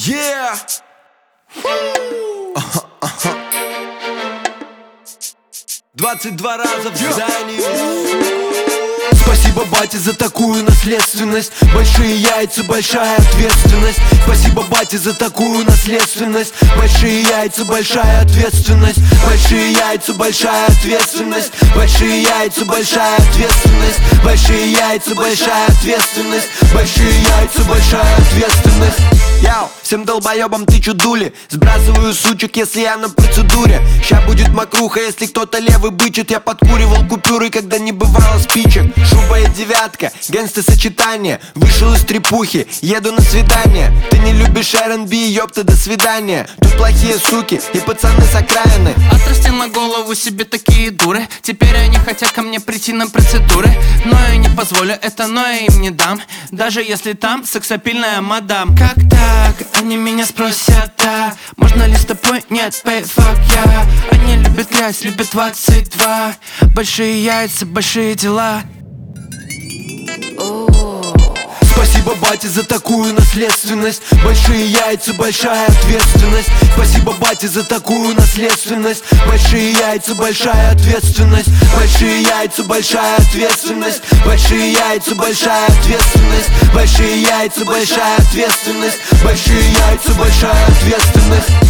Yeah! 22 раза в здании. Спасибо, батя, за такую наследственность. Большие яйца, большая ответственность. Спасибо, батя, за такую наследственность. Большие яйца, большая ответственность. Большие яйца, большая ответственность. Большие яйца, большая ответственность. Большие яйца, большая ответственность. Большие яйца, большая ответственность. Яу, всем долбоебам тычу дули. Сбрасываю сучек, если я на процедуре. Ща будет мокруха, если кто-то левый бычит. Я подкуривал купюры, когда не бывало спичек. Шуба и девятка, гангста-сочетание. Вышел из трепухи, еду на свидание. Ты не любишь R&B, ёпта, до свидания. Тут плохие суки и пацаны с окраины. Отрастил на голову себе такие дуры. Теперь они хотят ко мне прийти на процедуры. Но я не позволю это, но я им не дам. Даже если там сексапильная мадам. Как так? Они меня спросят, да. Можно ли с тобой? Нет, pay, fuck, yeah. Они любят грязь, любят 22. Большие яйца, большие дела. Спасибо, батя, за такую наследственность. Большие яйца, большая ответственность. Спасибо, батя, за такую наследственность. Большие яйца, большая ответственность. Большие яйца, большая ответственность. Большие яйца, большая ответственность. Большие яйца, большая ответственность. Большие яйца, большая ответственность.